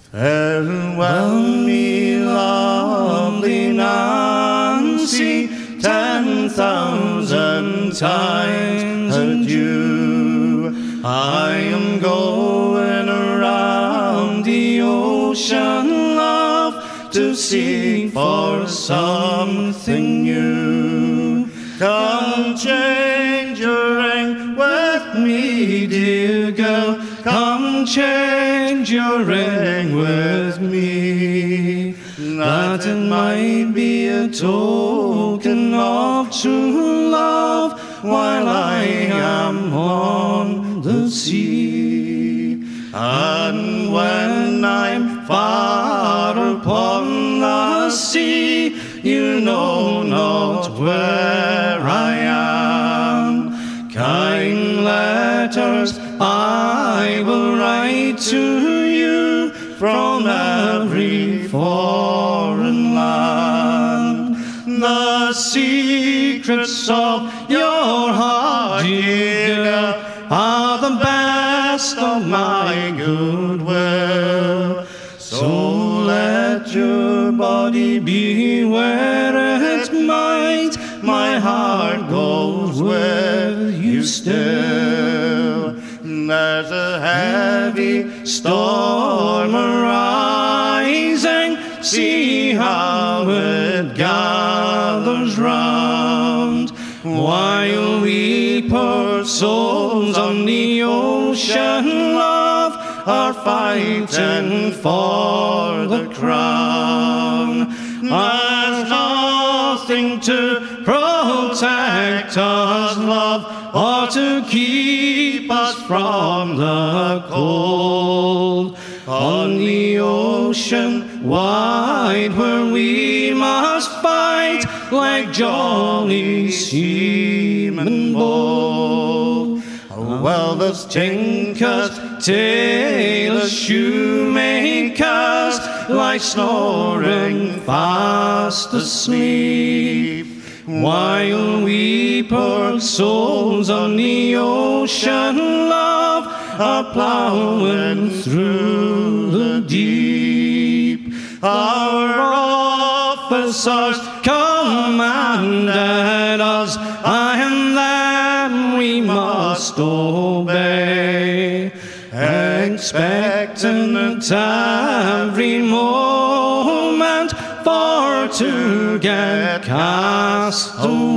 Farewell me, lovely Nancy, 10,000 times adieu. I am going around the ocean, love, to seek for something new. Come change your ring with me, dear girl. Come change your ring with me, that it might be a token of true love while I am on the sea. And when I'm far upon the sea, you know not where I am. Kind letters I will write to you from every foreign land. The secrets of your heart, dear girl, are the best of my goodwill. So let your body be where it might, my heart goes with you still. There's a heavy storm arising, see how it gathers round, while we poor souls on the ocean, love, are fighting for the crown. There's nothing to protect us, love, or to keep us from the cold. On the ocean wide where we must fight like jolly seamen bold. Welders, tinkers, tailors, shoemakers lie snoring fast asleep, while we poor souls on the ocean, love, are plowing through the deep. Our officers commanded us, and them we must obey, expecting at every moment for to get cast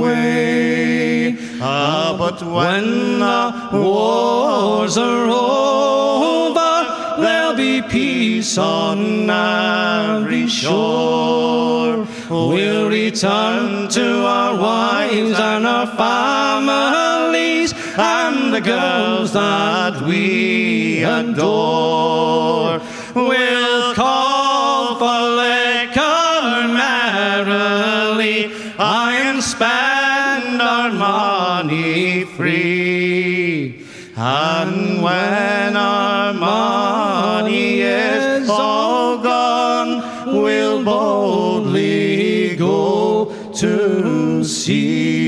away. But when the wars are over, there'll be peace on every shore. We'll return to our wives and our families and the girls that we adore. We'll call for liquor merrily and spend our money free. And when our money is all gone, we'll boldly go to sea.